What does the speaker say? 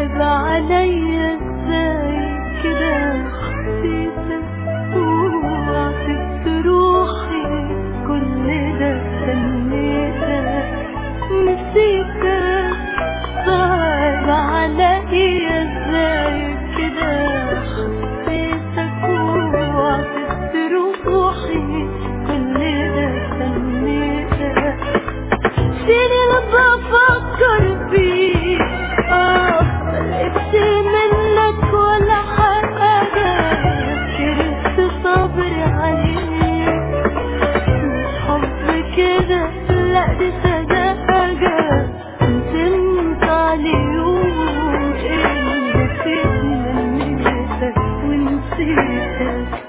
صعب عليا ازاي كده حسيتك وعطيت روحي كل ده استنيتك نسيتك. صعب عليا ازاي كده حسيتك وعطيت روحي كل ده استنيتك. سنين بفكر فيك ملقتش منك ولا حاجة. كرهت صبري عليك مش حب كده لا دي سذاجة. ندمت على اليوم اللي فيه منيتك ونسيتك.